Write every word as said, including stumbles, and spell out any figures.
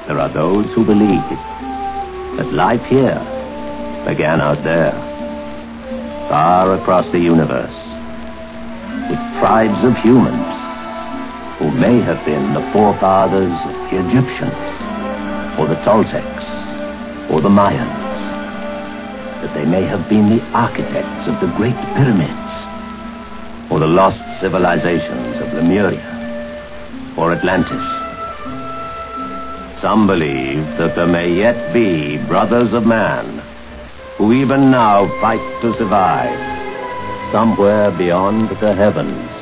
there are those who believe that life here began out there, far across the universe, with tribes of humans who may have been the forefathers of the Egyptians, or the Toltecs, or the Mayans, that they may have been the architects of the Great Pyramids, or the lost civilizations of Lemuria, or Atlantis. Some believe that there may yet be brothers of man who even now fight to survive somewhere beyond the heavens.